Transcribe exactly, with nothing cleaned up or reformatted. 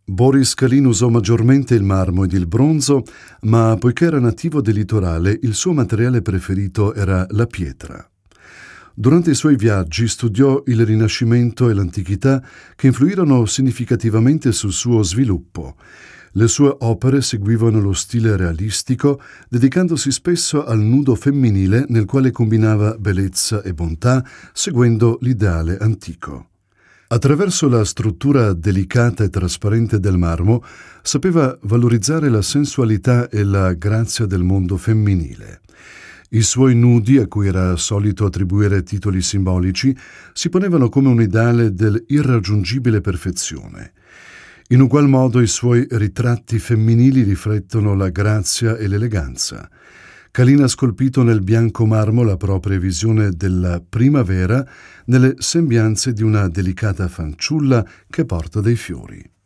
Boris Kalin usò maggiormente il marmo ed il bronzo, ma poiché era nativo del litorale, il suo materiale preferito era la pietra. Durante i suoi viaggi studiò il Rinascimento e l'Antichità, che influirono significativamente sul suo sviluppo. Le sue opere seguivano lo stile realistico, dedicandosi spesso al nudo femminile nel quale combinava bellezza e bontà, seguendo l'ideale antico. Attraverso la struttura delicata e trasparente del marmo, sapeva valorizzare la sensualità e la grazia del mondo femminile. I suoi nudi, a cui era solito attribuire titoli simbolici, si ponevano come un ideale dell'irraggiungibile perfezione. In ugual modo i suoi ritratti femminili riflettono la grazia e l'eleganza. Kalin ha scolpito nel bianco marmo la propria visione della primavera nelle sembianze di una delicata fanciulla che porta dei fiori.